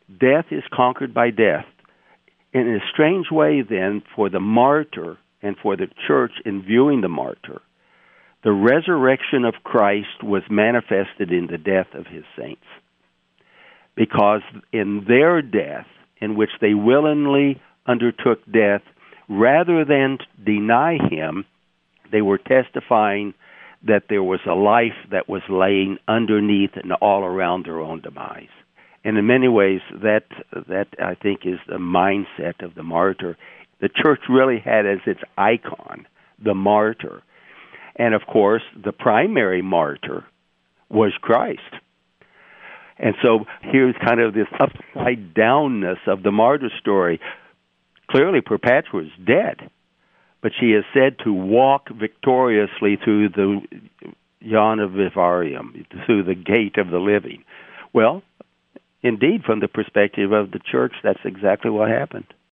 Death is conquered by death. In a strange way, then, for the martyr and for the church in viewing the martyr, the resurrection of Christ was manifested in the death of his saints. Because in their death, in which they willingly undertook death, rather than deny him, they were testifying that there was a life that was laying underneath and all around their own demise. And in many ways, that I think is the mindset of the martyr. The church really had as its icon the martyr. And of course, the primary martyr was Christ. And so here's kind of this upside downness of the martyr story. Clearly, Perpetua is dead, but she is said to walk victoriously through the Jana Vivarium, through the gate of the living. Well, indeed, from the perspective of the church, that's exactly what happened.